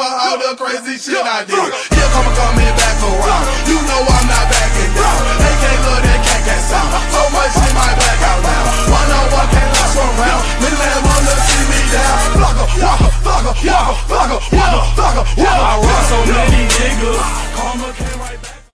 about all the crazy shit I did. Here coming back around. You know I'm not backing down. They can't love that cat sound. So much shit might black out now. One on one can't last one round. Middle man wanna see me down. Flugger, walker, flugger, walker, flugger, walker, flugger, walker. I rock so many niggas.